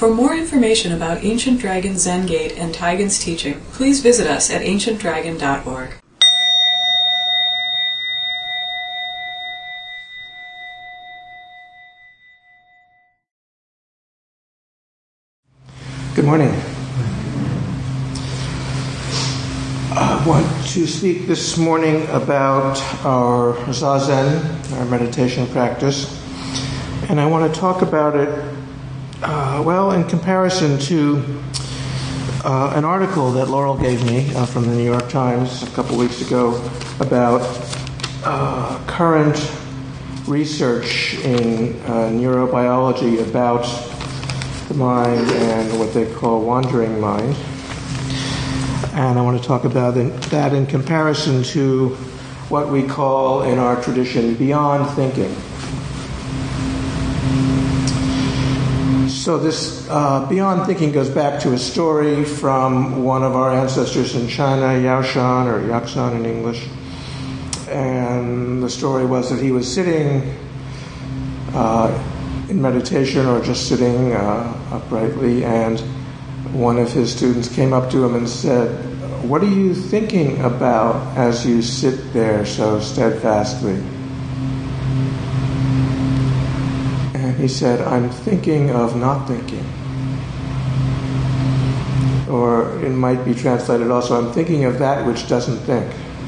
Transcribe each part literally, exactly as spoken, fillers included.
For more information about Ancient Dragon Zen Gate and Taigen's teaching, please visit us at ancient dragon dot org. Good morning. I want to speak this morning about our Zazen, our meditation practice, and I want to talk about it, uh, well, in comparison to uh, an article that Laurel gave me uh, from the New York Times a couple weeks ago about uh, current research in uh, neurobiology about the mind and what they call wandering mind. And I want to talk about that in comparison to what we call in our tradition beyond thinking. So this uh, beyond thinking goes back to a story from one of our ancestors in China, Yao Shan, or Yaxan in English. And the story was that he was sitting uh, in meditation or just sitting uh, uprightly, and one of his students came up to him and said, "What are you thinking about as you sit there so steadfastly?" And he said, "I'm thinking of not thinking." Or it might be translated also, "I'm thinking of that which doesn't think."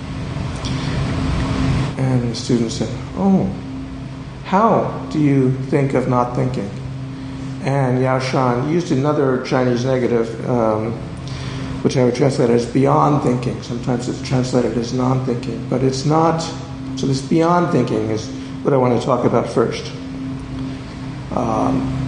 And the student said, "Oh, how do you think of not thinking?" And Yao Shan used another Chinese negative, um, which I would translate as beyond thinking. Sometimes it's translated as non-thinking, but it's not. So this beyond thinking is what I want to talk about first. Um,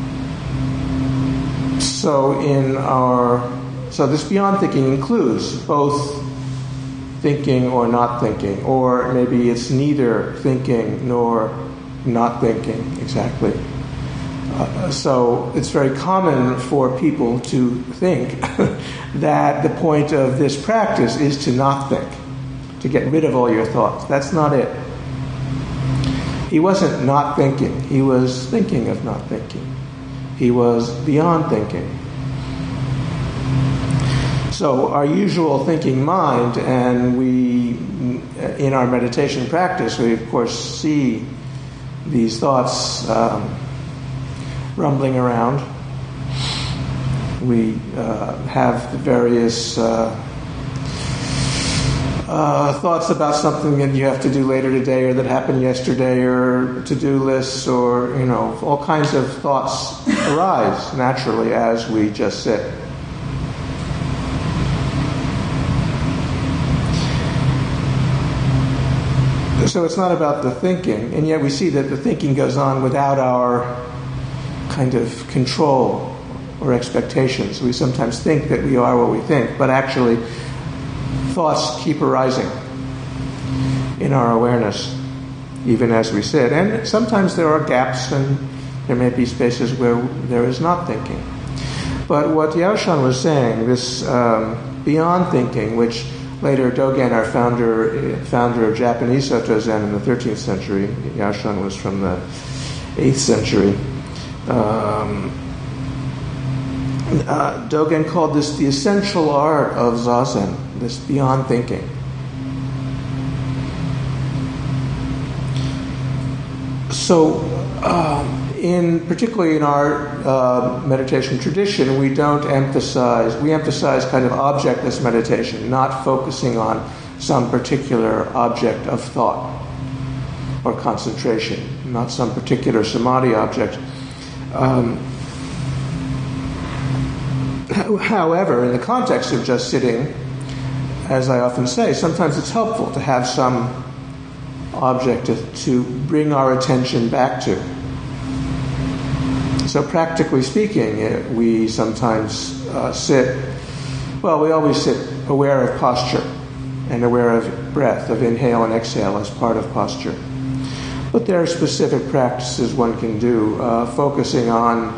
so in our, so this beyond thinking includes both thinking or not thinking, or maybe it's neither thinking nor not thinking exactly. Uh, so it's very common for people to think that the point of this practice is to not think, to get rid of all your thoughts. That's not it. He wasn't not thinking. He was thinking of not thinking. He was beyond thinking. So our usual thinking mind, and we, in our meditation practice, we of course see these thoughts um, rumbling around. We uh, have the various uh, uh, thoughts about something that you have to do later today, or that happened yesterday, or to-do lists, or, you know, all kinds of thoughts arise naturally as we just sit. So it's not about the thinking, and yet we see that the thinking goes on without our kind of control or expectations. We sometimes think that we are what we think, but actually thoughts keep arising in our awareness, even as we sit. And sometimes there are gaps, and there may be spaces where there is not thinking. But what Yao Shan was saying, this um, beyond thinking, which later Dogen, our founder founder of Japanese Soto Zen in the thirteenth century, Yao Shan was from the eighth century, um, uh, Dogen called this the essential art of Zazen, this beyond thinking. So, um, in particularly in our uh, meditation tradition, we don't emphasize, we emphasize kind of objectless meditation, not focusing on some particular object of thought or concentration, not some particular samadhi object. Um, however, in the context of just sitting, as I often say, sometimes it's helpful to have some object to, to bring our attention back to. So practically speaking, we sometimes uh, sit, well, we always sit aware of posture and aware of breath, of inhale and exhale as part of posture. But there are specific practices one can do, uh, focusing on,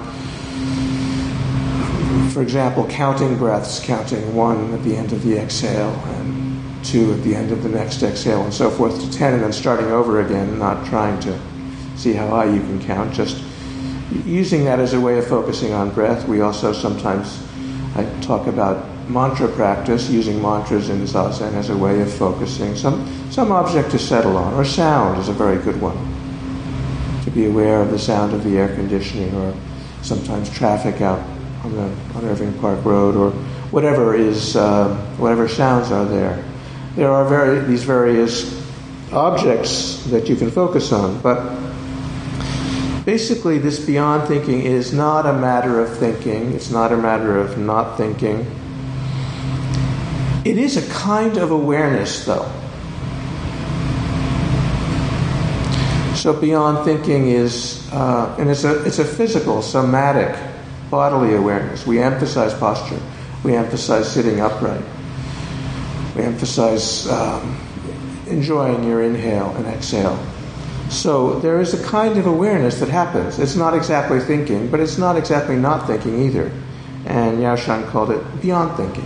for example, counting breaths, counting one at the end of the exhale and two at the end of the next exhale and so forth to ten, and then starting over again, not trying to see how high you can count, just using that as a way of focusing on breath. We also sometimes, I talk about mantra practice, using mantras in Zazen as a way of focusing. Some, some object to settle on, or sound is a very good one. To be aware of the sound of the air conditioning, or sometimes traffic out on the on Irving Park Road, or whatever is, uh, whatever sounds are there. There are very, these various objects that you can focus on, but basically this beyond thinking is not a matter of thinking, it's not a matter of not thinking. It is a kind of awareness, though. So beyond thinking is, uh, and it's a, it's a physical, somatic, bodily awareness. We emphasize posture. We emphasize sitting upright. We emphasize um, enjoying your inhale and exhale. So there is a kind of awareness that happens. It's not exactly thinking, but it's not exactly not thinking either. And Yao Shan called it beyond thinking.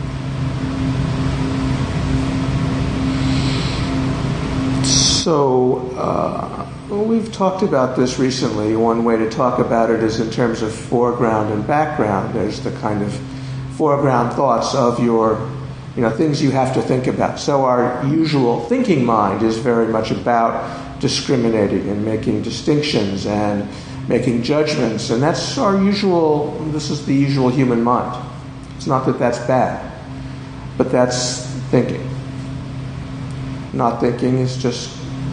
So uh, well, we've talked about this recently. One way to talk about it is in terms of foreground and background. There's the kind of foreground thoughts of your, you know, things you have to think about. So our usual thinking mind is very much about discriminating and making distinctions and making judgments, and that's our usual, this is the usual human mind. It's not that that's bad, but that's thinking. Not thinking is just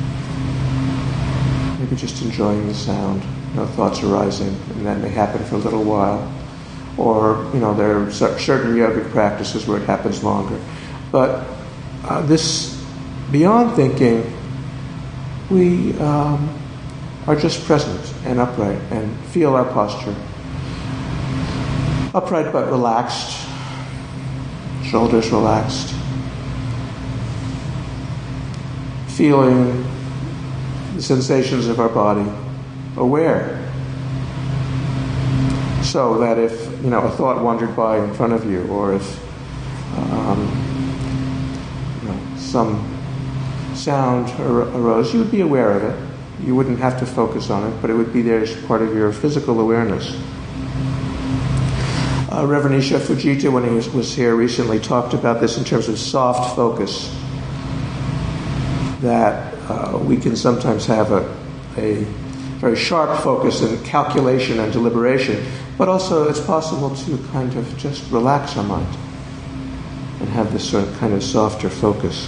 maybe just enjoying the sound, no thoughts arising, and that may happen for a little while. Or, you know, there are certain yogic practices where it happens longer. But uh, this beyond thinking, we um, are just present and upright and feel our posture. Upright but relaxed, shoulders relaxed. Feeling the sensations of our body, aware. So that if, you know, a thought wandered by in front of you, or if um, you know, some sound ar- arose, you would be aware of it. You wouldn't have to focus on it, but it would be there as part of your physical awareness. Uh, Reverend Isha Fujita, when he was, was here recently, talked about this in terms of soft focus. That uh, we can sometimes have a, a very sharp focus and calculation and deliberation, but also it's possible to kind of just relax our mind and have this sort of kind of softer focus.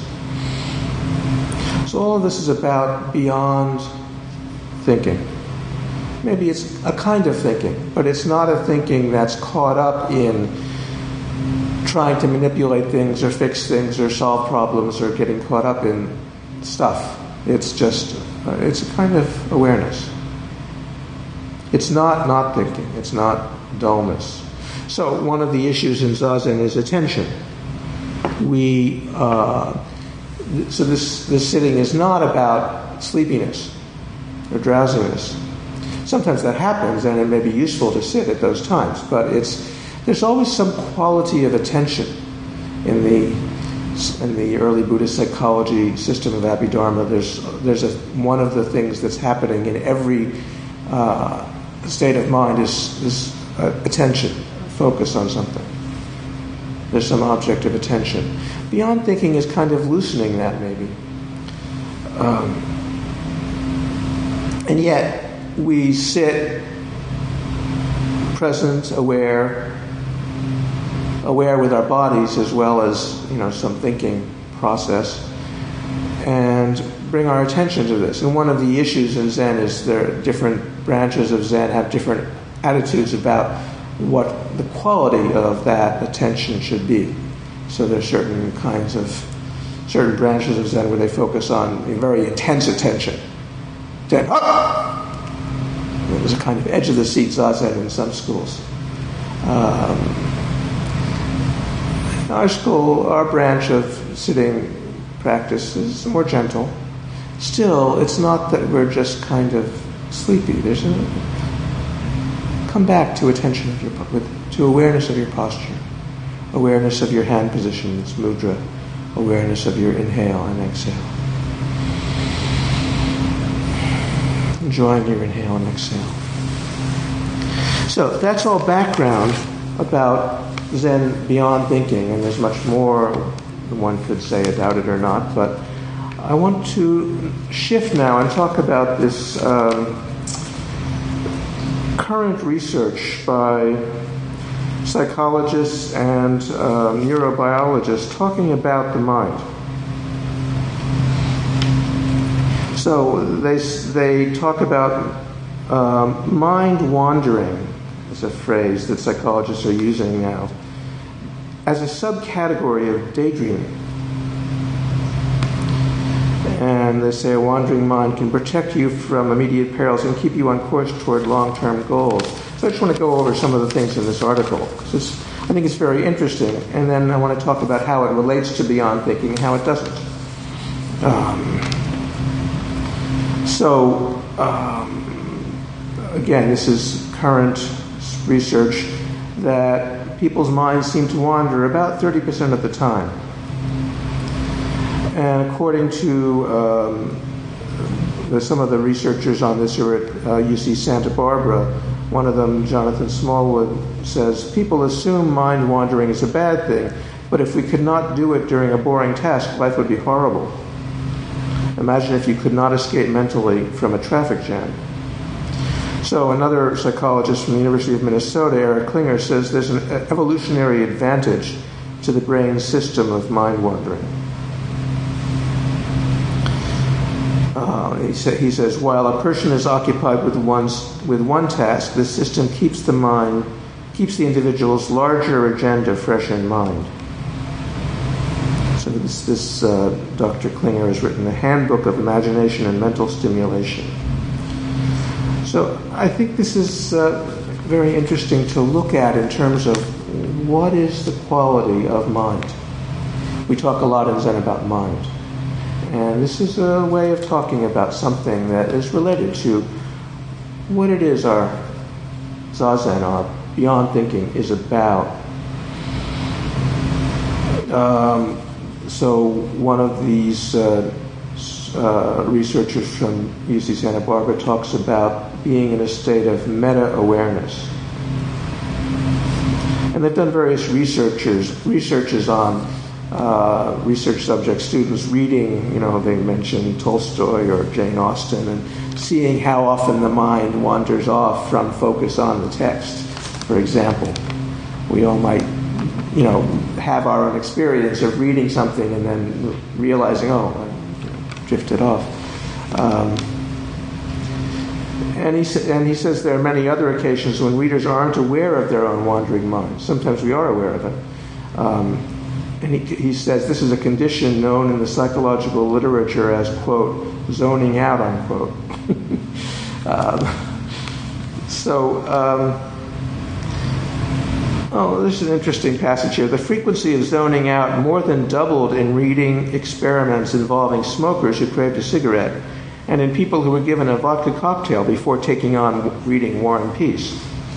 So all of this is about beyond thinking. Maybe it's a kind of thinking, but it's not a thinking that's caught up in trying to manipulate things or fix things or solve problems or getting caught up in stuff. It's just, uh, it's a kind of awareness. It's not not thinking. It's not dullness. So one of the issues in Zazen is attention. We, uh, th- so this, this sitting is not about sleepiness or drowsiness. Sometimes that happens, and it may be useful to sit at those times, but it's there's always some quality of attention in the in the early Buddhist psychology system of Abhidharma. There's there's a one of the things that's happening in every uh, state of mind is is uh, attention, focus on something. There's some object of attention. Beyond thinking is kind of loosening that, maybe. Um, and yet we sit present, aware, aware with our bodies as well as, you know, some thinking process, and bring our attention to this. And one of the issues in Zen is there are different branches of Zen have different attitudes about what the quality of that attention should be. So there's certain kinds of, certain branches of Zen where they focus on a very intense attention. Then, up! There's a kind of edge-of-the-seat zazen in some schools. Um, our school, our branch of sitting practice is more gentle. Still, it's not that we're just kind of sleepy. There's a come back to attention of your with, to awareness of your posture, awareness of your hand positions, mudra, awareness of your inhale and exhale. Enjoying your inhale and exhale. So that's all background about Zen beyond thinking, and there's much more one could say about it or not, but I want to shift now and talk about this um, current research by psychologists and um, neurobiologists talking about the mind. So they they talk about um, mind wandering, is a phrase that psychologists are using now, as a subcategory of daydreaming. And they say a wandering mind can protect you from immediate perils and keep you on course toward long-term goals. So I just want to go over some of the things in this article, because I think it's very interesting. And then I want to talk about how it relates to beyond thinking and how it doesn't. Um, so, um, again, this is current research that people's minds seem to wander about thirty percent of the time. And according to um, the, some of the researchers on this are at uh, U C Santa Barbara, one of them, Jonathan Smallwood, says, people assume mind wandering is a bad thing, but if we could not do it during a boring task, life would be horrible. Imagine if you could not escape mentally from a traffic jam. So another psychologist from the University of Minnesota, Eric Klinger, says there's an evolutionary advantage to the brain's system of mind wandering. Uh, he, sa- he says, while a person is occupied with, one's, with one task, the system keeps the mind, keeps the individual's larger agenda fresh in mind. So this, this uh, Doctor Klinger has written a handbook of imagination and mental stimulation. So I think this is uh, very interesting to look at in terms of what is the quality of mind. We talk a lot in Zen about mind. And this is a way of talking about something that is related to what it is our Zazen, our beyond thinking, is about. Um, so one of these uh, uh, researchers from U C Santa Barbara talks about being in a state of meta-awareness. And they've done various researchers, researches on uh, research subject students reading, you know, they mentioned Tolstoy or Jane Austen, and seeing how often the mind wanders off from focus on the text. For example, we all might, you know, have our own experience of reading something and then realizing, oh, I drifted off. Um, and, he sa- and he says there are many other occasions when readers aren't aware of their own wandering minds. Sometimes we are aware of it. Um, and he, he says this is a condition known in the psychological literature as, quote, zoning out, unquote. um, so... Um, Oh, this is an interesting passage here. The frequency of zoning out more than doubled in reading experiments involving smokers who craved a cigarette and in people who were given a vodka cocktail before taking on reading War and Peace.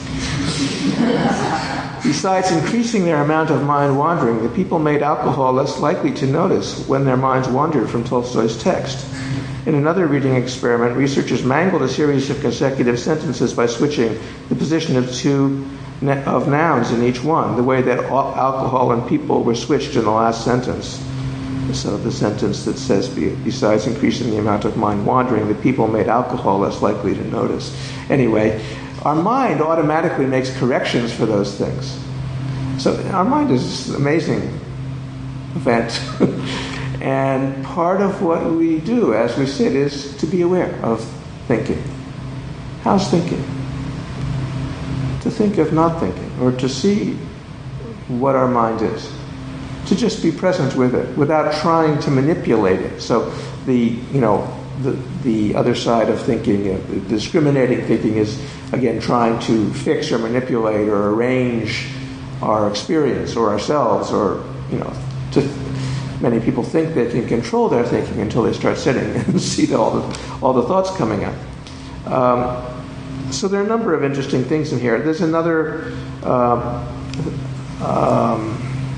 Besides increasing their amount of mind wandering, the people made alcohol less likely to notice when their minds wandered from Tolstoy's text. In another reading experiment, researchers mangled a series of consecutive sentences by switching the position of two of nouns in each one, the way that alcohol and people were switched in the last sentence. So the sentence that says, besides increasing the amount of mind wandering, the people made alcohol less likely to notice. Anyway, our mind automatically makes corrections for those things. So our mind is an amazing event. And part of what we do as we sit is to be aware of thinking. How's thinking? To think of not thinking, or to see what our mind is. To just be present with it, without trying to manipulate it. So the, you know, the the other side of thinking, uh, discriminating thinking, is again trying to fix or manipulate or arrange our experience or ourselves, or you know, to. Many people think they can control their thinking until they start sitting and see all the all the thoughts coming up. Um, So there are a number of interesting things in here. There's another, uh, um,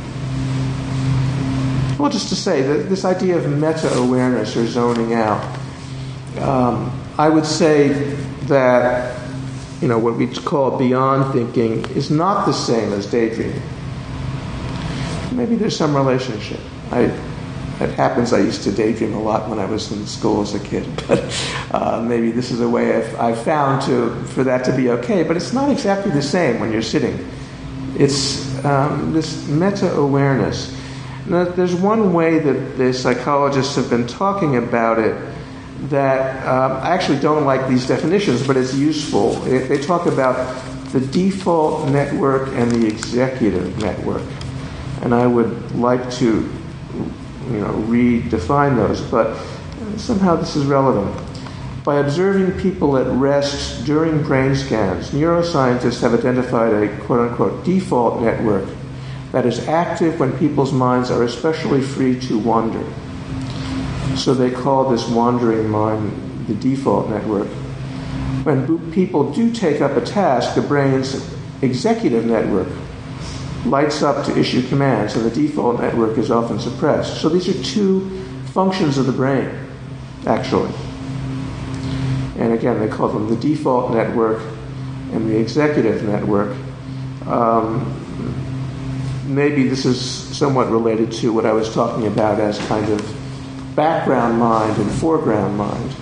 well, just to say, that this idea of meta-awareness or zoning out, um, I would say that you know, what we call beyond thinking is not the same as daydreaming. Maybe there's some relationship. I, it happens I used to daydream a lot when I was in school as a kid, but uh, maybe this is a way I've, I've found to for that to be okay, but it's not exactly the same when you're sitting. It's um, this meta-awareness. Now, there's one way that the psychologists have been talking about it that um, I actually don't like these definitions, but it's useful. They, they talk about the default network and the executive network. And I would like to, you know, redefine those, but somehow this is relevant. By observing people at rest during brain scans, neuroscientists have identified a quote-unquote default network that is active when people's minds are especially free to wander. So they call this wandering mind the default network. When people do take up a task, the brain's executive network lights up to issue commands, and the default network is often suppressed. So these are two functions of the brain, actually. And again, they call them the default network and the executive network. Um, maybe this is somewhat related to what I was talking about as kind of background mind and foreground mind.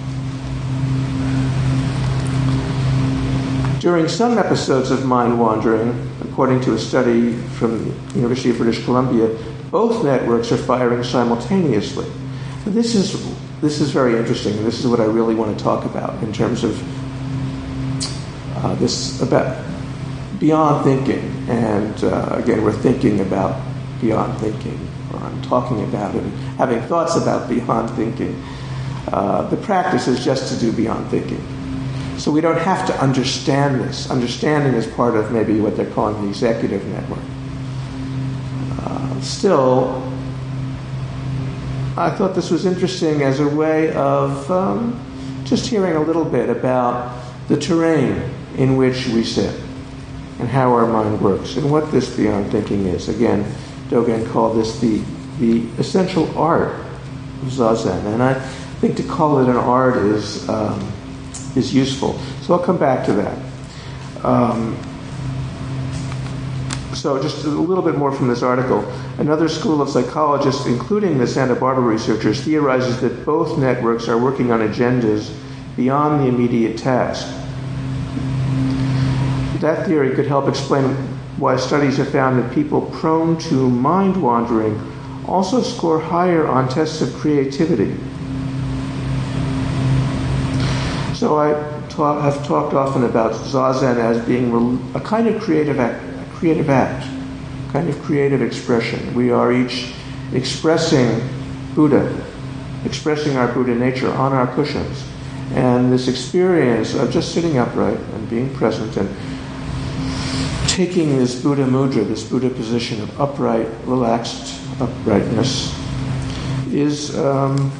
During some episodes of mind wandering, according to a study from the University of British Columbia, both networks are firing simultaneously. This is this is very interesting, and this is what I really want to talk about in terms of uh, this about beyond thinking. And uh, again, we're thinking about beyond thinking, or I'm talking about it, having thoughts about beyond thinking. Uh, the practice is just to do beyond thinking. So we don't have to understand this. Understanding is part of maybe what they're calling the executive network. Uh, still, I thought this was interesting as a way of um, just hearing a little bit about the terrain in which we sit and how our mind works and what this beyond thinking is. Again, Dogen called this the, the essential art of Zazen. And I think to call it an art is... Um, is useful. So I'll come back to that. Um, so just a little bit more from this article. Another school of psychologists, including the Santa Barbara researchers, theorizes that both networks are working on agendas beyond the immediate task. That theory could help explain why studies have found that people prone to mind wandering also score higher on tests of creativity. So I ta- have talked often about Zazen as being a kind of creative act, a creative act, kind of creative expression. We are each expressing Buddha, expressing our Buddha nature on our cushions. And this experience of just sitting upright and being present and taking this Buddha mudra, this Buddha position of upright, relaxed uprightness, is... Um,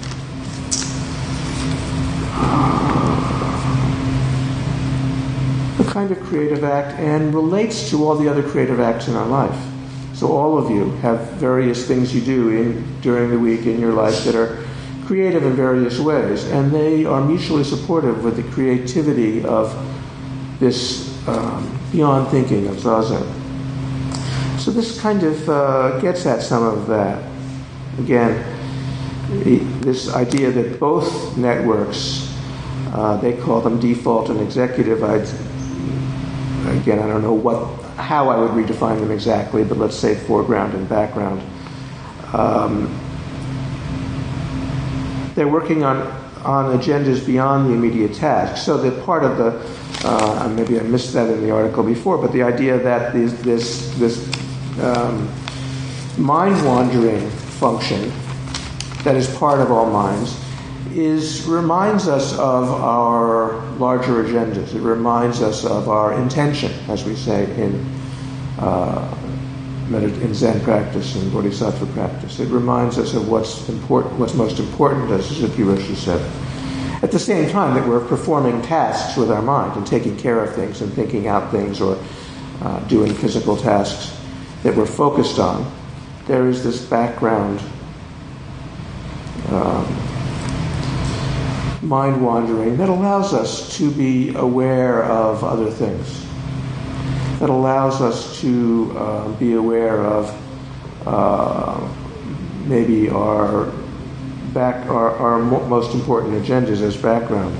a kind of creative act and relates to all the other creative acts in our life. So all of you have various things you do in, during the week in your life that are creative in various ways, and they are mutually supportive with the creativity of this um, beyond thinking of Zazen. So this kind of uh, gets at some of that. Again, this idea that both networks, uh, they call them default and executive. I'd, again, I don't know what, how I would redefine them exactly, but let's say foreground and background. Um, they're working on, on agendas beyond the immediate task. So that part of the, uh, maybe I missed that in the article before, but the idea that this, this, this um, mind-wandering function that is part of all minds is reminds us of our larger agendas. It reminds us of our intention, as we say in uh, in Zen practice and Bodhisattva practice. It reminds us of what's important, what's most important, as Suzuki Roshi said. At the same time that we're performing tasks with our mind and taking care of things and thinking out things or uh, doing physical tasks that we're focused on, there is this background Um, mind wandering that allows us to be aware of other things, that allows us to uh, be aware of uh, maybe our back our, our mo- most important agendas as background.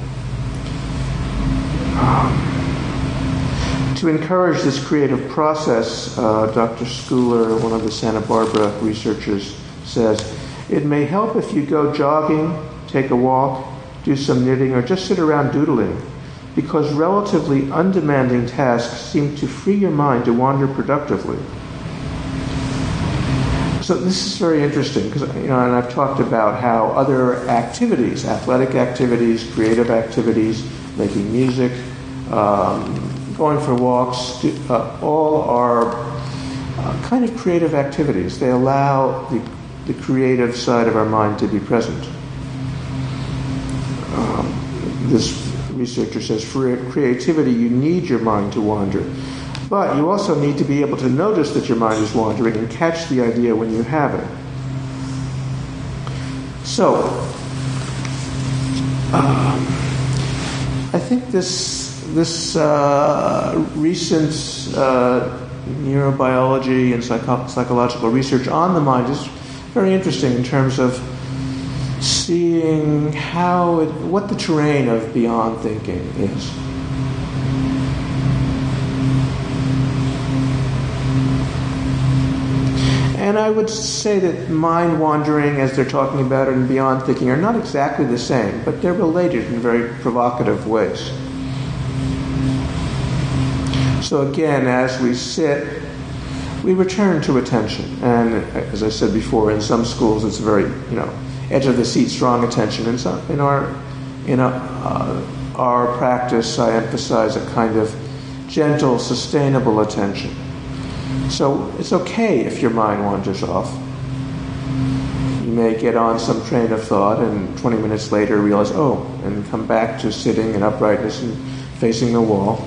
Um, to encourage this creative process, uh, Doctor Schooler, one of the Santa Barbara researchers, says, it may help if you go jogging, take a walk, do some knitting, or just sit around doodling, because relatively undemanding tasks seem to free your mind to wander productively. So this is very interesting, because you know, and I've talked about how other activities, athletic activities, creative activities, making music, um, going for walks, uh, all are uh, kind of creative activities. They allow the, the creative side of our mind to be present. Um, this researcher says, for creativity, you need your mind to wander. But you also need to be able to notice that your mind is wandering and catch the idea when you have it. So, um, I think this this uh, recent uh, neurobiology and psycho- psychological research on the mind is very interesting in terms of seeing how it, what the terrain of beyond thinking is. And I would say that mind wandering, as they're talking about it, and beyond thinking are not exactly the same, but they're related in very provocative ways. So again, as we sit, we return to attention. And as I said before, in some schools it's very, you know, edge of the seat, strong attention. And so in our in our, uh, our practice, I emphasize a kind of gentle, sustainable attention. So it's okay if your mind wanders off. You may get on some train of thought and twenty minutes later realize, oh, and come back to sitting in uprightness and facing the wall.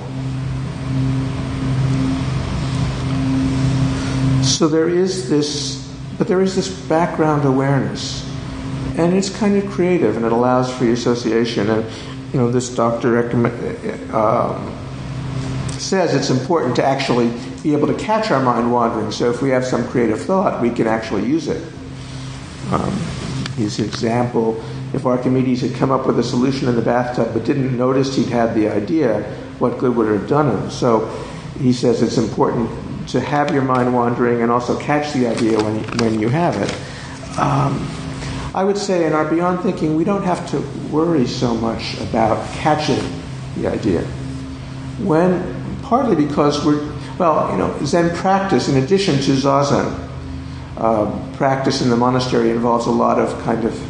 So there is this, but there is this background awareness, and it's kind of creative, and it allows free association. And you know, this doctor um, says it's important to actually be able to catch our mind wandering. So if we have some creative thought, we can actually use it. Um, his example: if Archimedes had come up with a solution in the bathtub but didn't notice he'd had the idea, what good would it have done him? So he says it's important to have your mind wandering and also catch the idea when you, when you have it. Um, I would say in our beyond thinking, we don't have to worry so much about catching the idea. When, partly because we're, well, you know, Zen practice, in addition to Zazen, uh, practice in the monastery involves a lot of kind of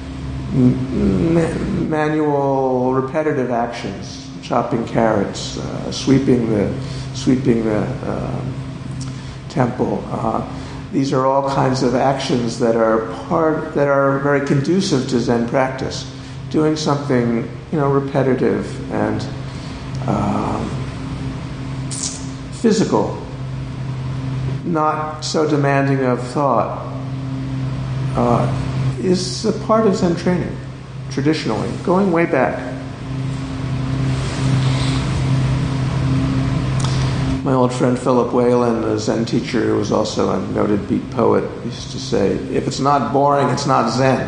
m- manual, repetitive actions, chopping carrots, uh, sweeping the sweeping the uh, temple. Uh, these are all kinds of actions that are part that are very conducive to Zen practice. Doing something, you know, repetitive and um, physical, not so demanding of thought, uh, is a part of Zen training, traditionally, going way back. My old friend Philip Whalen, a Zen teacher who was also a noted beat poet, used to say, if it's not boring, it's not Zen.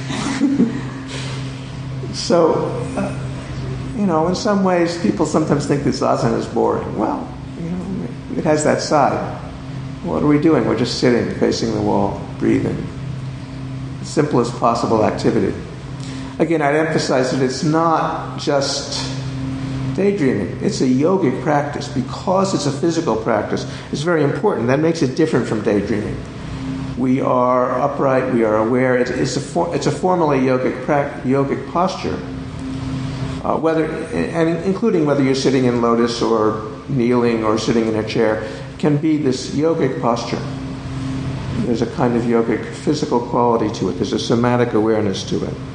So, uh, you know, in some ways, people sometimes think that Zazen is boring. Well, you know, it has that side. What are we doing? We're just sitting, facing the wall, breathing. The simplest possible activity. Again, I'd emphasize that it's not just daydreaming. It's a yogic practice. Because it's a physical practice, it's very important. That makes it different from daydreaming. We are upright, we are aware. It's, it's, a, for, it's a formally yogic, pra- yogic posture. Uh, whether, and including whether you're sitting in lotus or kneeling or sitting in a chair, can be this yogic posture. There's a kind of yogic physical quality to it. There's a somatic awareness to it.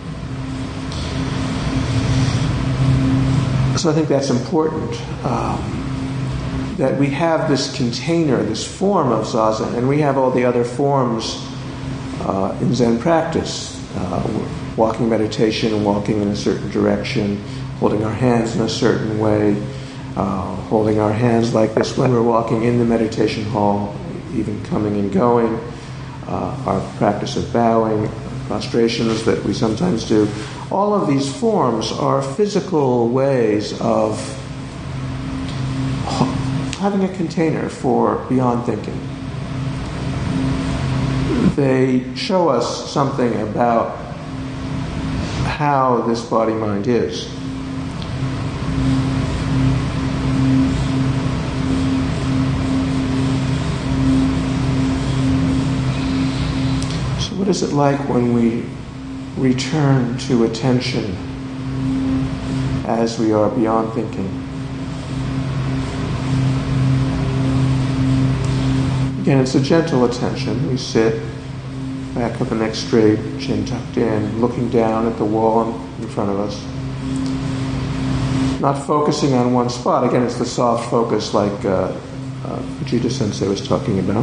So I think that's important, um, that we have this container, this form of Zazen, and we have all the other forms uh, in Zen practice. Uh, walking meditation and walking in a certain direction, holding our hands in a certain way, uh, holding our hands like this when we're walking in the meditation hall, even coming and going, uh, our practice of bowing, prostrations that we sometimes do. All of these forms are physical ways of having a container for beyond thinking. They show us something about how this body-mind is. So what is it like when we return to attention as we are beyond thinking? Again, it's a gentle attention. We sit, back of the neck straight, chin tucked in, looking down at the wall in front of us. Not focusing on one spot. Again, it's the soft focus like uh, uh, Fujita Sensei was talking about.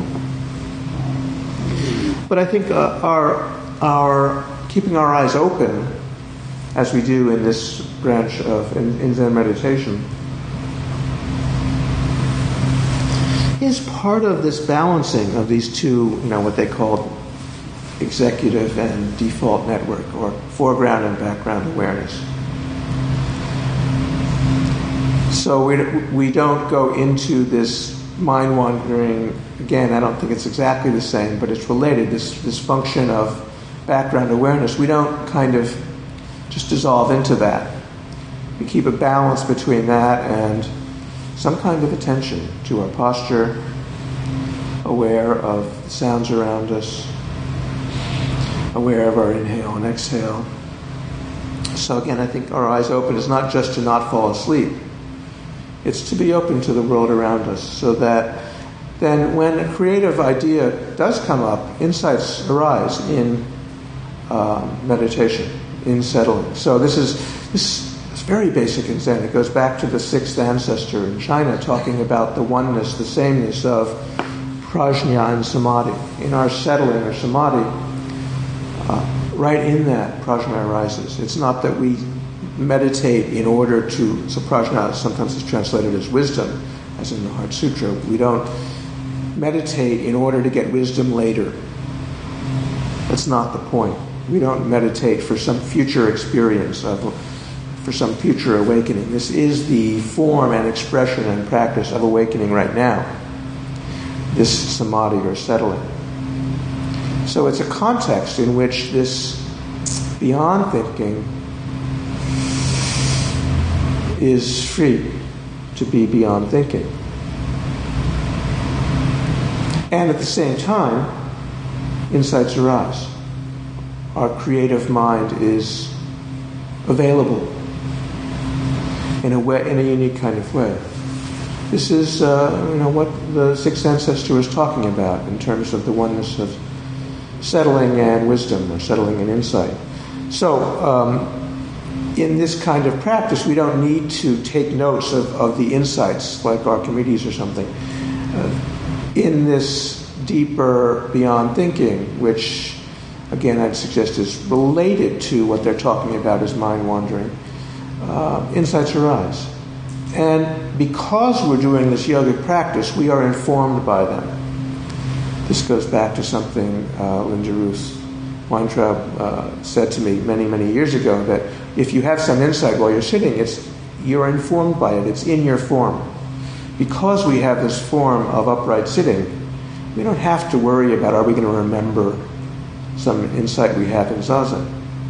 But I think uh, our, our keeping our eyes open, as we do in this branch of in, in Zen meditation, is part of this balancing of these two, you know, what they call executive and default network, or foreground and background awareness. So we we don't go into this mind wandering. Again, I don't think it's exactly the same, but it's related. This this function of background awareness, we don't kind of just dissolve into that. We keep a balance between that and some kind of attention to our posture, aware of the sounds around us, aware of our inhale and exhale. So again, I think our eyes open is not just to not fall asleep. It's to be open to the world around us, so that then when a creative idea does come up, insights arise in uh, meditation, in settling. So this is this is very basic in Zen. It goes back to the sixth ancestor in China, talking about the oneness, the sameness of prajna and samadhi. In our settling or samadhi, uh, right in that, prajna arises. It's not that we meditate in order to, so prajna sometimes is translated as wisdom, as in the Heart Sutra. We don't meditate in order to get wisdom later. That's not the point. We don't meditate for some future experience, of, for some future awakening. This is the form and expression and practice of awakening right now, this samadhi or settling. So it's a context in which this beyond thinking is free to be beyond thinking. And at the same time, insights arise. Our creative mind is available in a way, in a unique kind of way. This is, uh, you know, what the sixth ancestor was talking about in terms of the oneness of settling and wisdom, or settling and insight. So, um, in this kind of practice, we don't need to take notes of, of the insights like Archimedes or something. Uh, in this deeper beyond thinking, which again, I'd suggest is related to what they're talking about as mind wandering, uh, insights arise. And because we're doing this yogic practice, we are informed by them. This goes back to something uh, Linda Ruth Weintraub uh, said to me many, many years ago, that if you have some insight while you're sitting, it's you're informed by it. It's in your form. Because we have this form of upright sitting, we don't have to worry about, are we going to remember some insight we have in Zazen.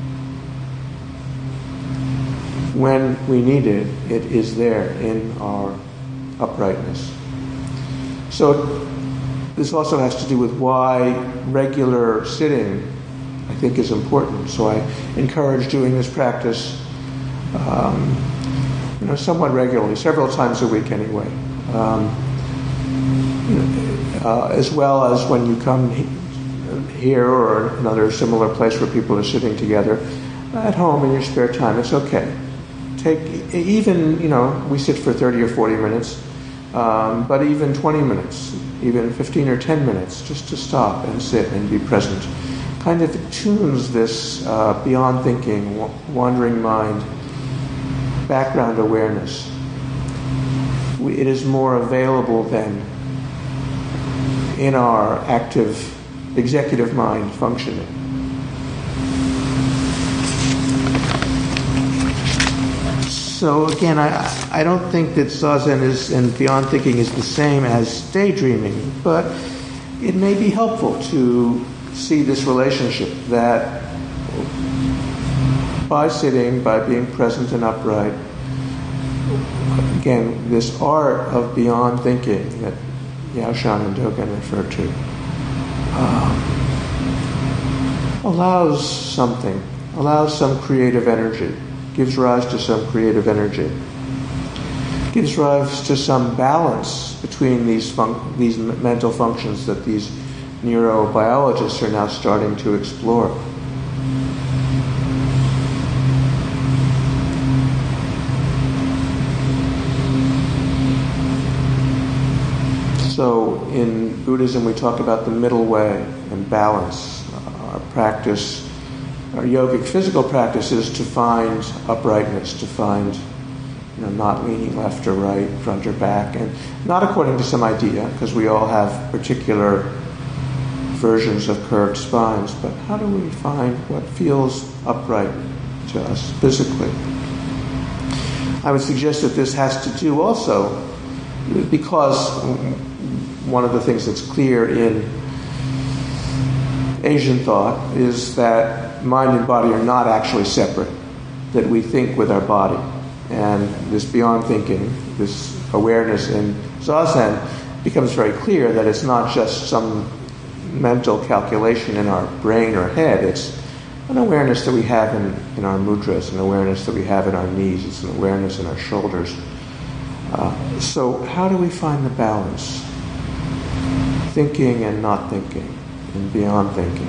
When we need it, it is there in our uprightness. So this also has to do with why regular sitting, I think, is important. So I encourage doing this practice um, you know, somewhat regularly, several times a week anyway. Um, you know, uh, as well as when you come he- here or another similar place where people are sitting together, at home in your spare time, it's okay. Take, even, you know, we sit for thirty or forty minutes, um, but even twenty minutes, even fifteen or ten minutes, just to stop and sit and be present. kind of tunes this uh, beyond thinking, wa- wandering mind, background awareness. We, it is more available than in our active executive mind functioning. So again, I, I don't think that Zazen is, and beyond thinking is the same as daydreaming, but it may be helpful to see this relationship that by sitting, by being present and upright, again, this art of beyond thinking that Yao Shan and Dogen refer to, uh, allows something, allows some creative energy, gives rise to some creative energy, gives rise to some balance between these fun- these m- mental functions that these neurobiologists are now starting to explore. So in Buddhism we talk about the middle way and balance. Uh, our practice, our yogic physical practice is to find uprightness, to find, you know, not leaning left or right, front or back, and not according to some idea, because we all have particular versions of curved spines, but how do we find what feels upright to us physically? I would suggest that this has to do also, because one of the things that's clear in Asian thought is that mind and body are not actually separate, that we think with our body. And this beyond thinking, this awareness in Zazen becomes very clear that it's not just some mental calculation in our brain or head, it's an awareness that we have in, in our mudras, an awareness that we have in our knees, it's an awareness in our shoulders. Uh, so how do we find the balance? Thinking and not thinking, and beyond thinking.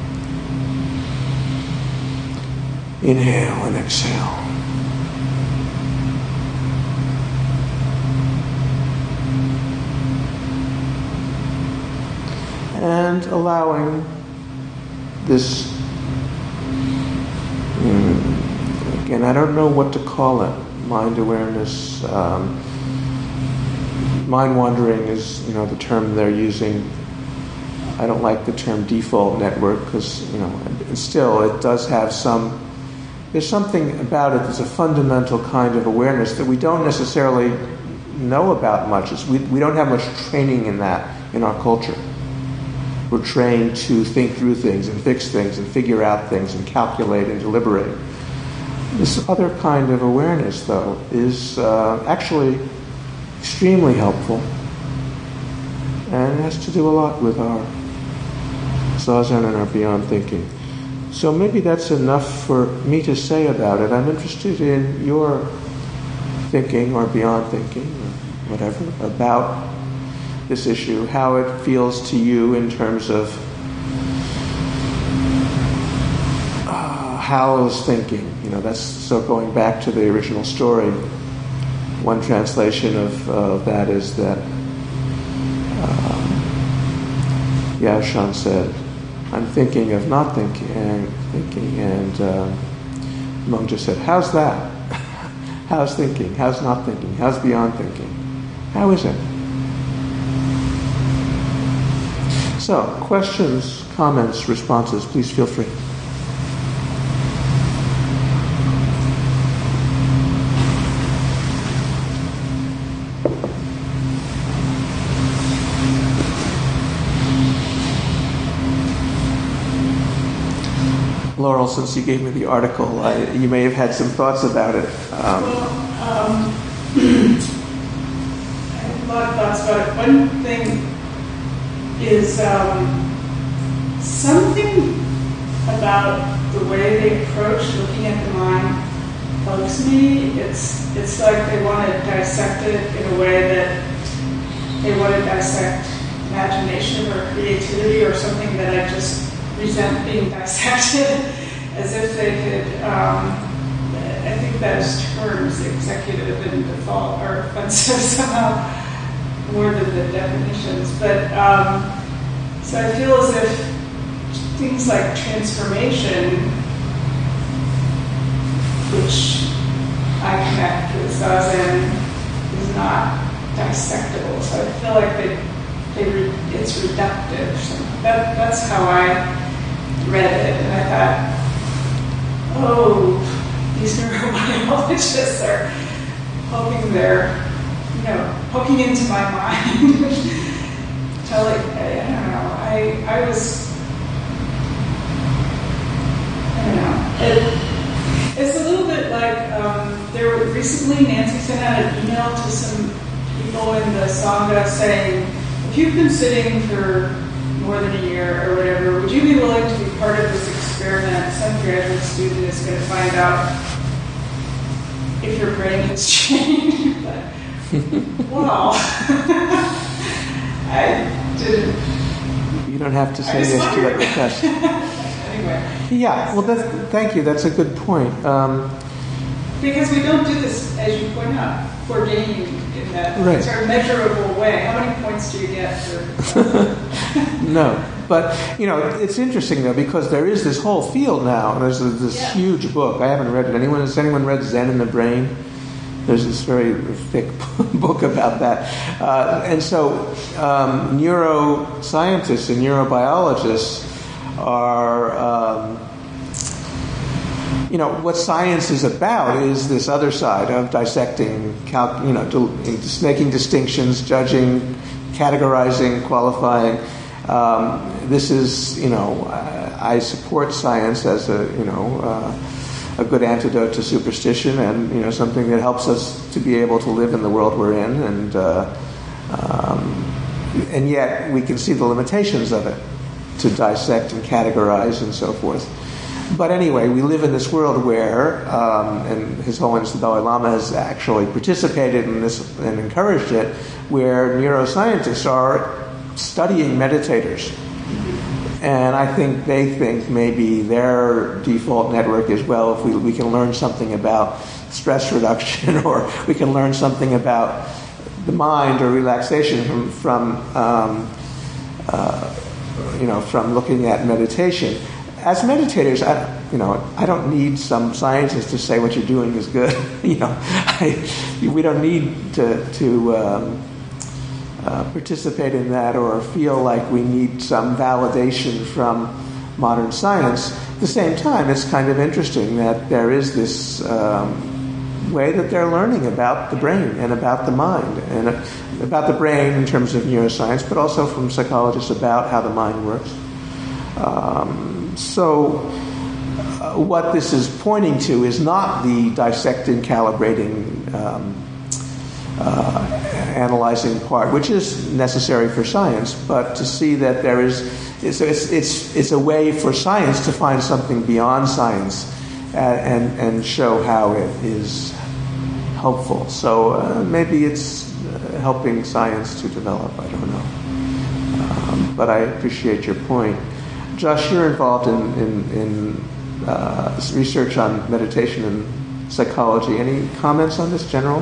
Inhale and exhale. And allowing this, mm, again, I don't know what to call it, mind awareness, um, mind wandering is, you know, the term they're using. I don't like the term default network because, you know, still it does have some, there's something about it that's a fundamental kind of awareness that we don't necessarily know about much. It's, we, we don't have much training in that in our culture. We're trained to think through things and fix things and figure out things and calculate and deliberate. This other kind of awareness, though, is uh, actually extremely helpful, and it has to do a lot with our Zazen and our beyond thinking. So maybe that's enough for me to say about it. I'm interested in your thinking or beyond thinking or whatever about this issue, how it feels to you in terms of uh, Hal's thinking. You know, that's so going back to the original story. One translation of uh, that is that um, Yao Shan said, "I'm thinking of not thinking," and thinking, and uh, Monk just said, "How's that? How's thinking? How's not thinking? How's beyond thinking? How is it?" So, questions, comments, responses, please feel free. Laurel, since you gave me the article, I, you may have had some thoughts about it. Um, well, um, I have a lot of thoughts about it. One thing is um, something about the way they approach looking at the mind bugs me. It's it's like they want to dissect it in a way that they want to dissect imagination or creativity or something that I just resent being dissected, as if they could, um, I think those terms, executive and default, are offensive somehow, more than the definitions. But, um, so I feel as if things like transformation, which I connect with Zazen, is not dissectable. So I feel like they, they re, it's reductive. So that, that's how I read it. And I thought, oh, these neurobiologists are poking their, you know, poking into my mind. Telling, I, I don't know, I, I was, I don't know. It, it's a little bit like, um, there were recently, Nancy sent out an email to some people in the Sangha saying, if you've been sitting for more than a year or whatever, would you be willing to be part of this experiment? Some graduate student is going to find out if your brain has changed. But, wow. I didn't. You don't have to say yes to that request. Anyway. Yeah, well, that's, thank you. That's a good point. Um, because we don't do this, as you point out, for gain in that right. sort of measurable way. How many points do you get for? No, but you know, it's interesting though because there is this whole field now. And there's this yeah. huge book. I haven't read it. Anyone has anyone read Zen in the Brain? There's this very thick book about that. Uh, and so um, neuroscientists and neurobiologists are, um, you know, what science is about is this other side of dissecting, cal- you know, just making distinctions, judging, categorizing, qualifying. Um, this is, you know, I support science as a, you know, uh, a good antidote to superstition, and you know something that helps us to be able to live in the world we're in, and uh, um, and yet we can see the limitations of it, to dissect and categorize and so forth. But anyway, we live in this world where, um, and His Holiness the Dalai Lama has actually participated in this and encouraged it, where neuroscientists are studying meditators. And I think they think maybe their default network is, well, if we, we can learn something about stress reduction or we can learn something about the mind or relaxation from, from um, uh, you know, from looking at meditation. As meditators, I, you know, I don't need some scientist to say what you're doing is good. you know, I, we don't need to, to um, Uh, participate in that or feel like we need some validation from modern science. At the same time, it's kind of interesting that there is this um, way that they're learning about the brain and about the mind, and uh, about the brain in terms of neuroscience, but also from psychologists about how the mind works. Um, so uh, what this is pointing to is not the dissecting, calibrating, um, Uh, analyzing part, which is necessary for science, but to see that there is, it's it's it's, it's a way for science to find something beyond science, and and, and show how it is helpful. So uh, maybe it's uh, helping science to develop. I don't know, um, but I appreciate your point, Josh. You're involved in in, in uh, research on meditation and psychology. Any comments on this, General?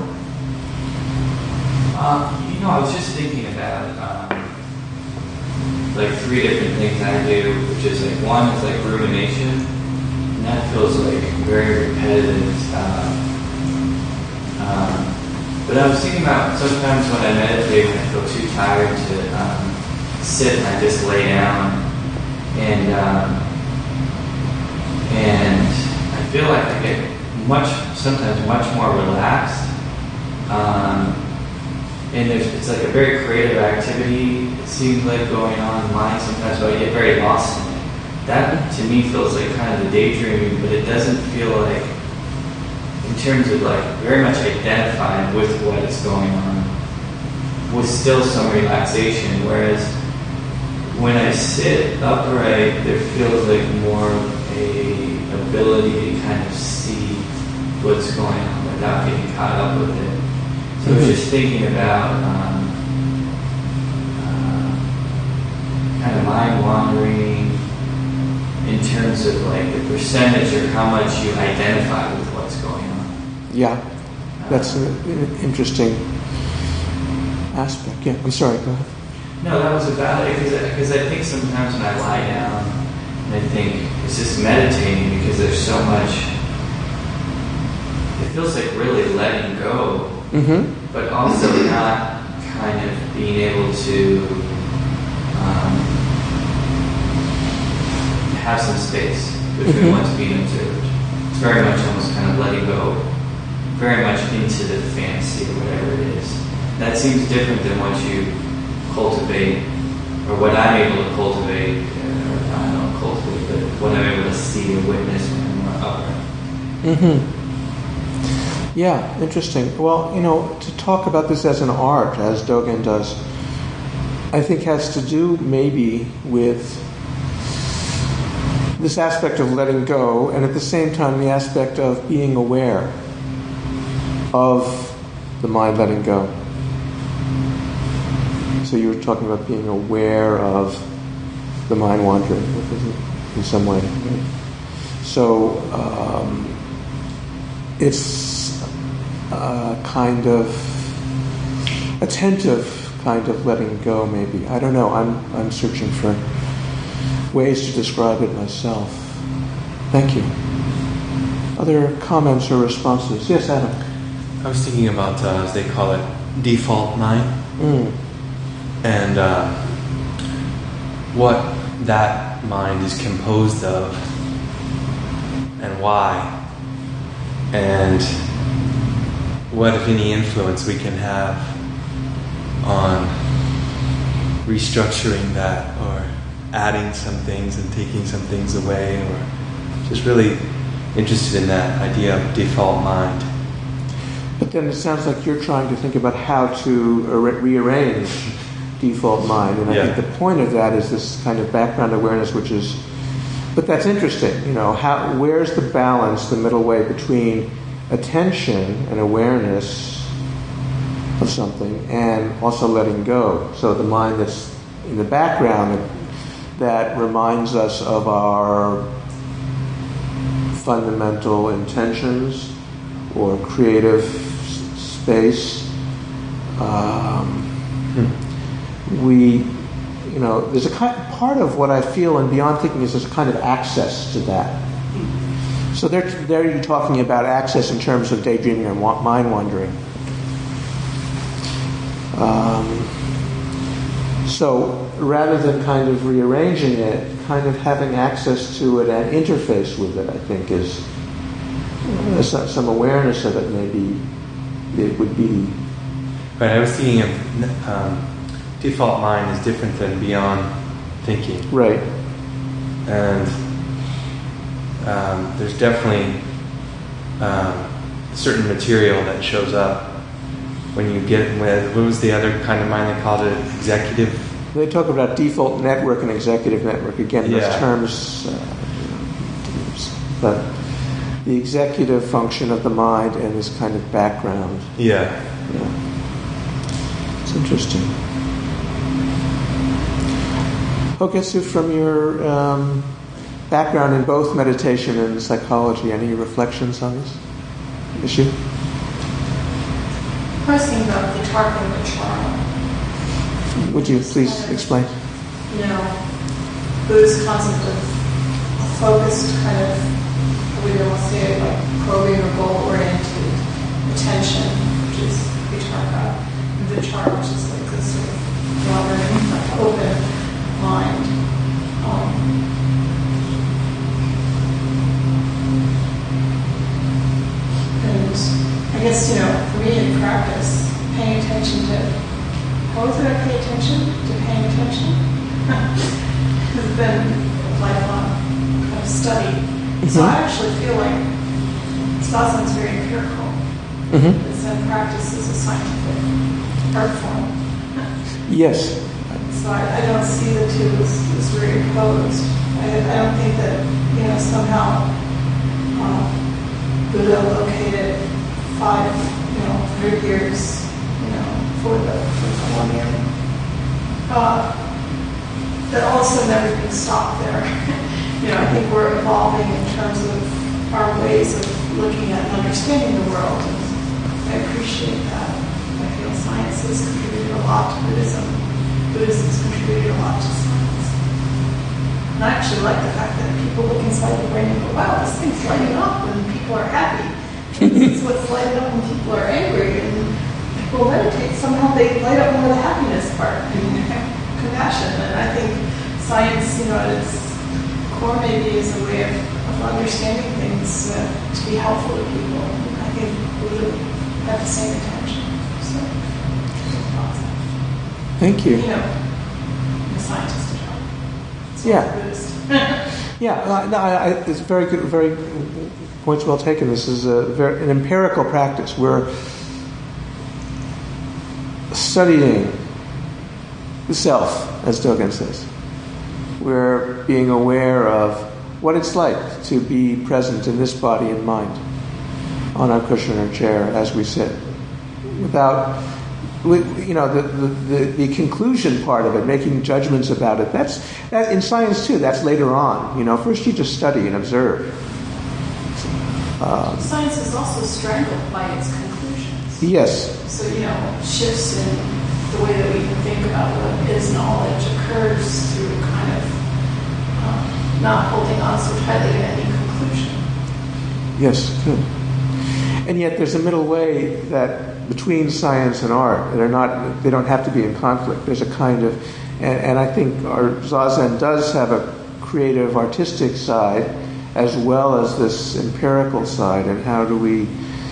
Um, you know, I was just thinking about um, like three different things I do, which is like one is like rumination, and that feels like very repetitive stuff. Um, but I was thinking about sometimes when I meditate, when I feel too tired to um, sit, and I just lay down, and um, and I feel like I get much, sometimes much more relaxed. Um, And there's, it's like a very creative activity, it seems like, going on in mind sometimes, but I get very lost in it. That, to me, feels like kind of the daydreaming, but it doesn't feel like, in terms of like, very much identified with what is going on, with still some relaxation, whereas when I sit upright, there feels like more of a ability to kind of see what's going on without getting caught up with it. So I was just thinking about um, uh, kind of mind wandering in terms of like the percentage or how much you identify with what's going on. Yeah, that's an interesting aspect. Yeah, I'm sorry, go ahead. No, that was about it, because I think sometimes when I lie down And I think it's just meditating because there's so much, it feels like really letting go, Mm-hmm. but also not kind of being able to um, have some space between Mm-hmm. what's being observed. It's very much almost kind of letting go, very much into the fantasy or whatever it is. That seems different than what you cultivate, or what I'm able to cultivate, or I don't know, cultivate, but what I'm able to see or witness when I'm more upright. Mm-hmm. Yeah, interesting. Well, you know, to talk about this as an art, as Dogen does, I think has to do maybe with this aspect of letting go, and at the same time the aspect of being aware of the mind letting go. So you were talking about being aware of the mind wandering in some way. Right? So um, it's a kind of attentive kind of letting go, maybe. I don't know. I'm I'm searching for ways to describe it myself. Thank you. Other comments or responses? Yes, Adam. I was thinking about, uh, as they call it, default mind, Mm. and uh, what that mind is composed of, and why, and what, if any, influence we can have on restructuring that, or adding some things and taking some things away, or just really interested in that idea of default mind. But then it sounds like you're trying to think about how to re- rearrange default mind, and I Yeah. think the point of that is this kind of background awareness, which is, but that's interesting. You know, how where's the balance, the middle way between attention and awareness of something, and also letting go. So the mind that's in the background that reminds us of our fundamental intentions or creative s- space. Um, we, you know, there's a kind, part of what I feel in Beyond Thinking is there's a kind of access to that. So there, there you're talking about access in terms of daydreaming and wa- mind wandering. Um, so rather than kind of rearranging it, kind of having access to it and interface with it, I think is uh, some, some awareness of it. Maybe it would be. Right, I was thinking of um, default mind is different than beyond thinking. Right. And um, there's definitely um, certain material that shows up when you get with, what was the other kind of mind they called it? Executive? They talk about default network and executive network. Again, those Yeah. terms, uh, but the executive function of the mind and this kind of background. Yeah. Yeah. It's interesting. Hokesu, from your um, background in both meditation and psychology, any reflections on this issue? I was thinking about the targeting the charm. Would you please explain? You know, Buddhist concept of a focused kind of, we don't say it like probing or goal-oriented attention, which is vitarka, and vichara, which is like this sort of wandering, like open mind. Um, and I guess, you know, for me in practice, paying attention to, how is it I pay attention to paying attention? Has been a lifelong kind of study. Mm-hmm. So I actually feel like Zazen is very empirical. Mm-hmm. The Zen practice is a scientific art form. Yes. So I, I don't see the two as, as very opposed. I, I don't think that, you know, somehow uh, Buddha located five, you know, hundred years, you know, for the for the millennium. Uh, that all of a sudden everything stopped there. You know, I think we're evolving in terms of our ways of looking at and understanding the world. And I appreciate that. I feel science has contributed a lot to Buddhism. Buddhism has contributed a lot to science. And I actually like the fact that people look inside the brain and go, wow, this thing's lighting up when people are happy. This is what's lighting up when people are angry. And people meditate, somehow they light up more the happiness part and compassion. And I think science, you know, at its core maybe is a way of, of understanding things uh, to be helpful to people. And I think we would have the same intention. So, thank you. You know, I'm a scientist as well. So Yeah. I'm a Buddhist. Yeah, uh, no, I, I, it's very good, very points well taken. This is a very, an empirical practice. We're studying the self, as Dogen says. We're being aware of what it's like to be present in this body and mind on our cushion or chair as we sit, without, you know, the, the, the conclusion part of it, making judgments about it. That's that in science too. That's later on. You know, first you just study and observe. Um, Science is also strangled by its conclusions. yes. So, you know, shifts in the way that we can think about what is knowledge occurs through kind of um, not holding on so tightly to any conclusion. Yes. Good. And yet, there's a middle way that between science and art that are not. They don't have to be in conflict. There's a kind of, and, and I think our Zazen does have a creative, artistic side, as well as this empirical side. And how do we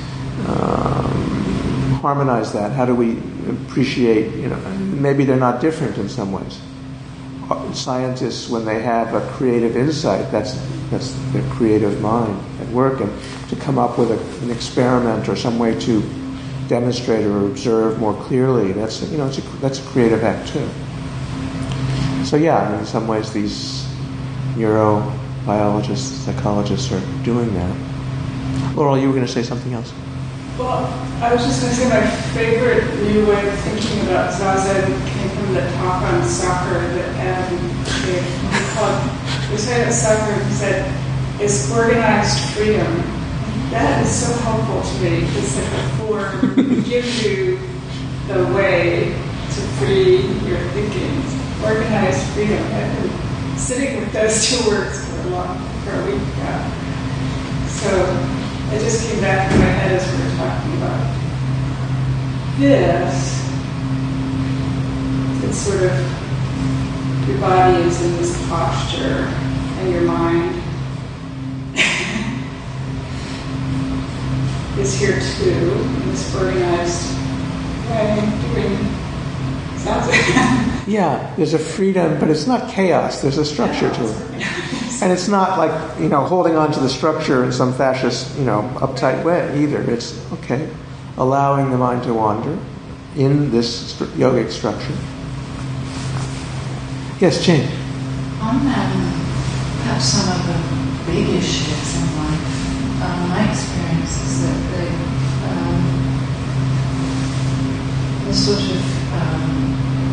um, harmonize that? How do we appreciate? You know, maybe they're not different in some ways. Scientists, when they have a creative insight, that's that's their creative mind at work, and to come up with a, an experiment or some way to demonstrate or observe more clearly, that's you know it's a, that's a creative act too. So yeah, I mean, in some ways these neurobiologists, psychologists are doing that. Laurel, you were going to say something else? Well, I was just going to say my favorite new way of thinking about Zazen came from the talk on soccer that Adam gave. He called, he said at soccer, he said, it's organized freedom. That is so helpful to me. It's like a form that gives you the way to free your thinking. Organized freedom. I've been sitting with those two words for a long, for a week now. So it just came back in my head as we were talking about this. It's sort of, your body is in this posture, and your mind is here too, in this organized way, doing something. Yeah, there's a freedom, but it's not chaos. There's a structure to it. And it's not like, you know, holding on to the structure in some fascist, you know, uptight way either. It's, okay, allowing the mind to wander in this st- yogic structure. Yes, Jane? On um, perhaps some of the big issues in life, um, my experience is that the, um, the sort of um,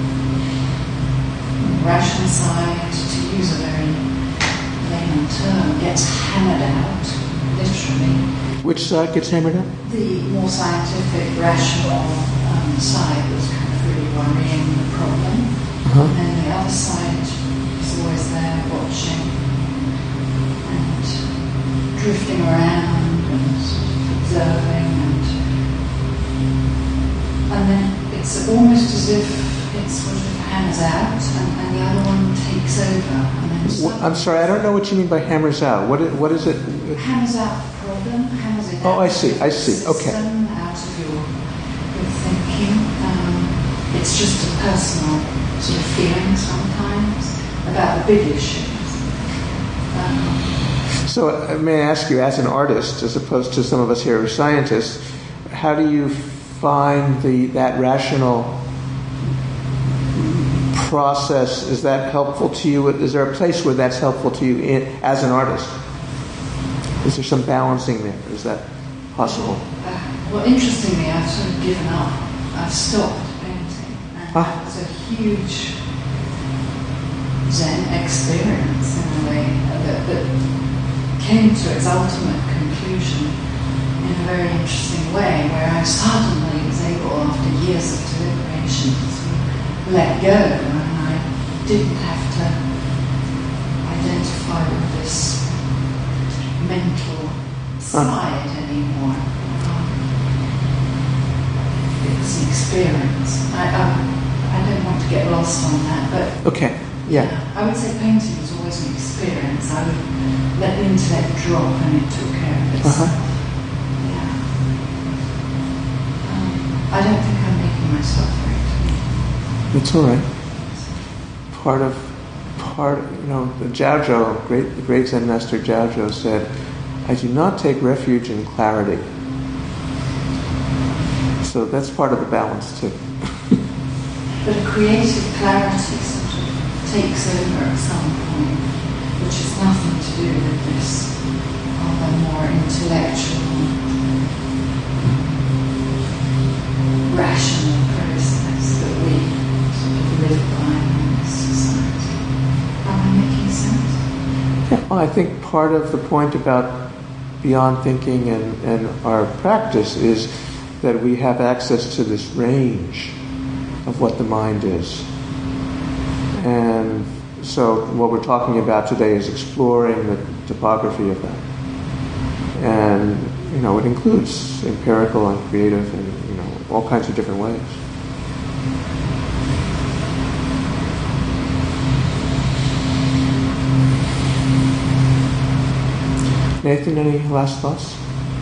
rational side, to use a very layman term, gets hammered out, literally. Which side gets hammered out? The more scientific, rational um, side was kind of really worrying the problem. Uh-huh. And then the other side is always there watching and drifting around and observing. And, and then it's almost as if it sort of hammers out and, and the other one takes over. And then What, I'm sorry, I don't know what you mean by hammers out. What is, what is it? hammers out the problem, hammers it Oh, out. I see, I see, System, okay. out of your, your thinking. Um, it's just a personal sort of feeling sometimes about the big issues. Um, So uh, may I ask you, as an artist, as opposed to some of us here who are scientists, how do you find the that rational process? Is that helpful to you? Is there a place where that's helpful to you in, as an artist? Is there some balancing there? Is that possible? uh, well, interestingly, I've sort of given up. I've stopped painting. And Ah. that was a huge Zen experience in a way that, that came to its ultimate conclusion in a very interesting way, where I suddenly was able, after years of deliberation, to let go, and I didn't have to slide uh. anymore. Um, it's an experience. I, I, I don't want to get lost on that, but okay, yeah. yeah. I would say painting was always an experience. I would let the intellect drop and it took care of itself. Uh-huh. Yeah. Um, I don't think I'm making myself very clear. It's all right. Part of, part, you know, the Jiaozhou, great, the great Zen master Jiaozhou said, "I do not take refuge in clarity." So that's part of the balance too. But a creative clarity sort of takes over at some point, which has nothing to do with this other more intellectual, rational process that we sort of live by in this society. Am I making sense? Yeah, well, I think part of the point about beyond thinking and, and our practice is that we have access to this range of what the mind is. And so what we're talking about today is exploring the topography of that. And, you know, it includes empirical and creative and, you know, all kinds of different ways. Nathan, any last thoughts?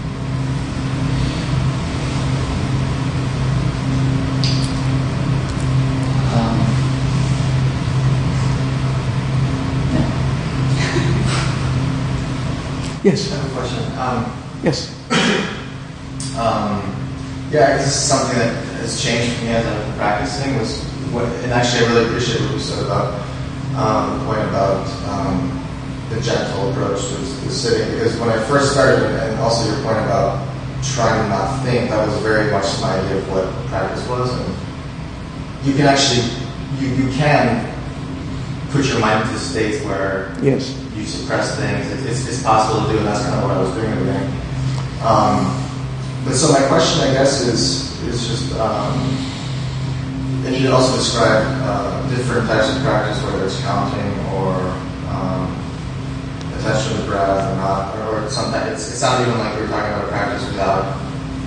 Yes. I have a question. Um, yes. um, yeah, I guess this is something that has changed for me as I've been practicing. Was what, and actually, I really appreciate what you said about um, the point about um, the gentle approach to the sitting. Because when I first started, and also your point about trying to not think, that was very much my idea of what practice was. And you can actually, you you can put your mind into states where yes. you suppress things. It's, it's possible to do, and that's kind of what I was doing today. Um, but so my question, I guess, is is just, um, and you also describe uh, different types of practice, whether it's counting or um, attention to the breath or not, or, or sometimes it's, it sounds even like we were talking about a practice without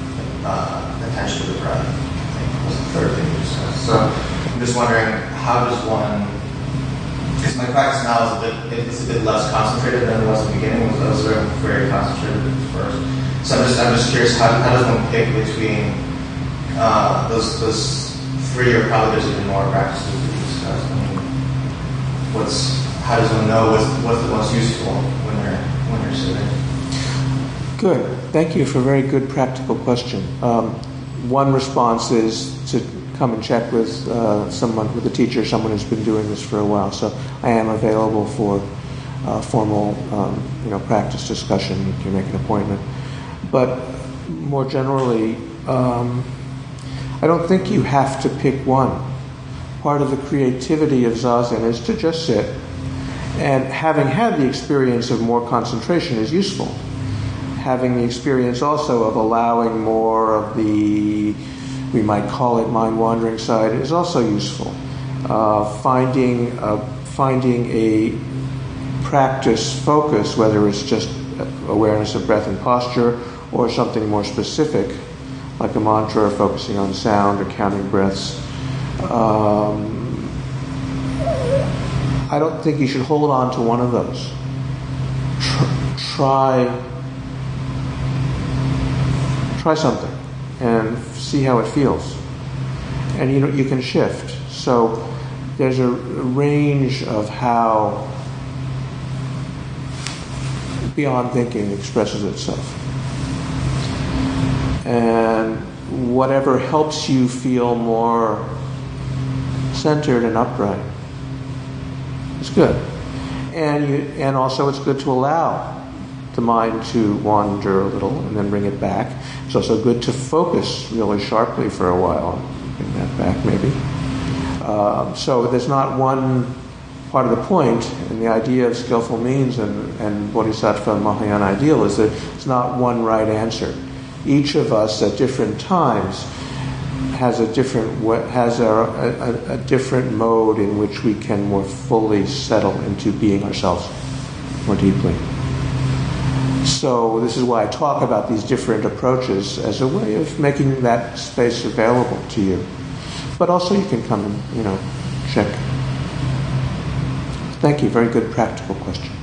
uh, attention to the breath. I think was the third thing you discussed. So I'm just wondering, how does one? Because my practice now is a bit, it's a bit less concentrated than it was in the beginning. It was, I was very, very concentrated at first. So I'm just, I'm just curious, how, how does one pick between uh, those, those three, or probably there's even more practices that you discussed? I mean, what's, how does one know what's, what's the most useful when you're, when you're sitting? Good. Thank you for a very good practical question. Um, one response is to come and check with uh, someone, with a teacher, someone who's been doing this for a while. So I am available for uh, formal, um, you know, practice discussion. You can make an appointment. But more generally, um, I don't think you have to pick one. Part of the creativity of Zazen is to just sit, and having had the experience of more concentration is useful. Having the experience also of allowing more of the, we might call it mind-wandering side, is also useful. Uh, finding, uh, finding a practice focus, whether it's just awareness of breath and posture, or something more specific, like a mantra, or focusing on sound, or counting breaths. Um, I don't think you should hold on to one of those. Tr- try, try something, and see how it feels. And you know, you can shift. So there's a range of how beyond thinking expresses itself. And whatever helps you feel more centered and upright is good. And you, and also it's good to allow the mind to wander a little and then bring it back. It's also good to focus really sharply for a while and bring that back maybe. Uh, so there's not one part of the point, and the idea of skillful means and, and Bodhisattva and Mahayana ideal is that it's not one right answer. Each of us at different times has a different has a, a, a different mode in which we can more fully settle into being ourselves more deeply. So this is why I talk about these different approaches as a way of making that space available to you. But also you can come and, you know, check. Thank you. Very good practical question.